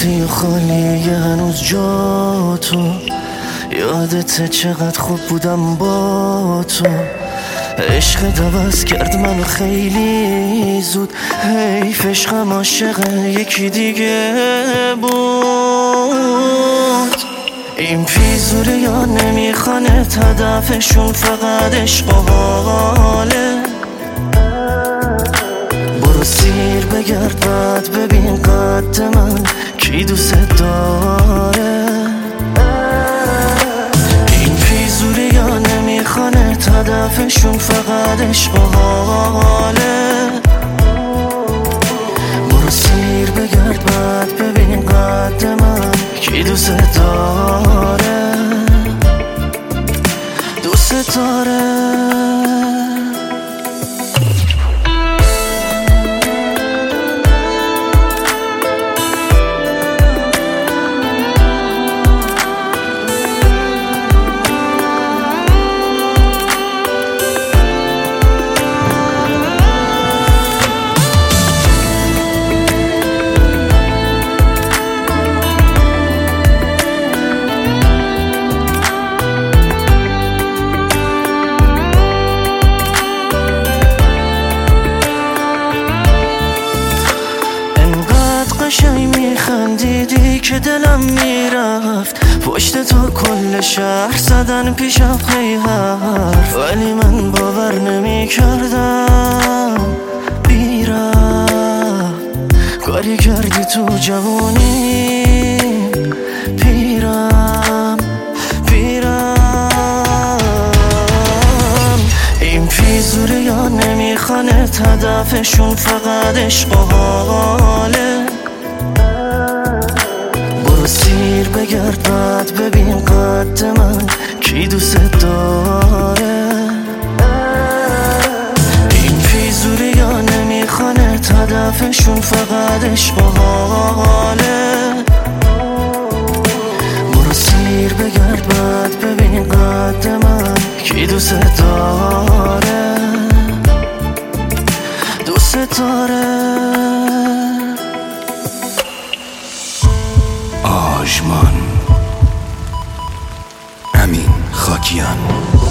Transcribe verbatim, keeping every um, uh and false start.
رفتی و خالیه هنوز جا تو، یادت چقدر خوب بودم با تو. عشقت عوض کرد منو خیلی زود، حیف عشقم عاشق یکی دیگه بود. این فیزوری یا نمیخانه هدفشون فقط عشق و حاله. برو سیر بگرد بعد ببین قد من کی دوست داره. این فیزوری یا نمیخانه هدفشون فقط عشق و حاله. برو سیر بگرد بعد ببین قد من کی دوست داره، دوست داره. قشنگ میخندیدی که دلم میرفت، پشت تو کل شهر زدن پیشم هی حرف، ولی من باور نمیکردم بیرم. کاری کردی تو جوانی پیرم پیرم. این فیزوری یا نمیخانه هدفشون فقط عشق و حاله. برو سیر بگرد بعد ببین قد من کی دوست داره. این فیزوری یا نمیخانه هدفشون فقط عشق و حاله. برو سیر بگرد بعد ببین قد من کی دوست داره، دوست داره. آژمان، امین خاکیان.